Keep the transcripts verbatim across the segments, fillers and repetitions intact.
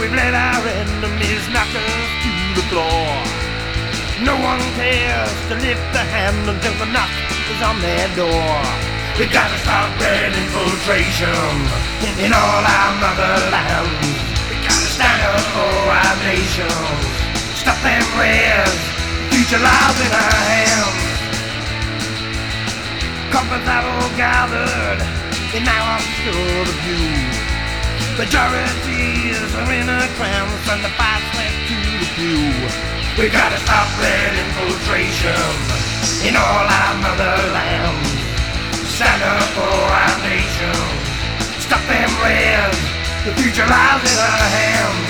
We've let our enemies knock us to the floor. No one cares to lift a hand until the knock is on their door. We gotta stop red infiltration in all our motherlands. We gotta stand up for our nations. Stop them reds, future lies in our hands. Coppers have all gathered in our obscure view. Majorities are in a trance and the fight's left to the few. We gotta stop red infiltration in all our motherlands. Stand up for our nation. Stop them reds, the future lies in our hands.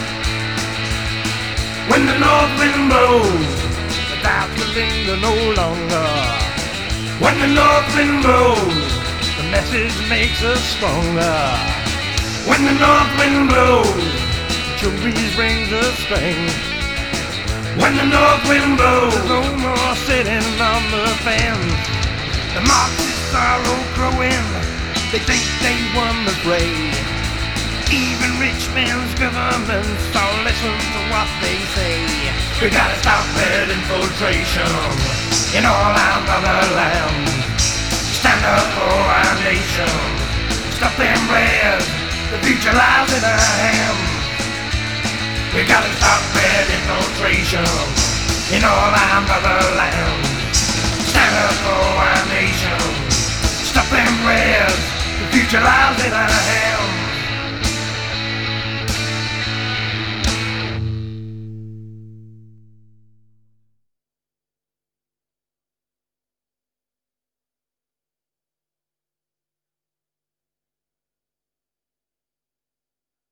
When the north wind blows, the doubts will linger no longer. When the north wind blows, the message makes us stronger. When the north wind blows, the chill breeze brings us strength. When the north wind blows, there's no more sitting on the fence. The Marxists are all growing, they think they won the fray. Even rich men's governments all listen to what they say. We gotta stop red infiltration in all our motherlands. Stand up for our nation. Stop them reds, the future lies in our hands. We gotta stop red infiltration in all our motherlands. Stand up for our nation. Stop them reds, the future lies in our hands.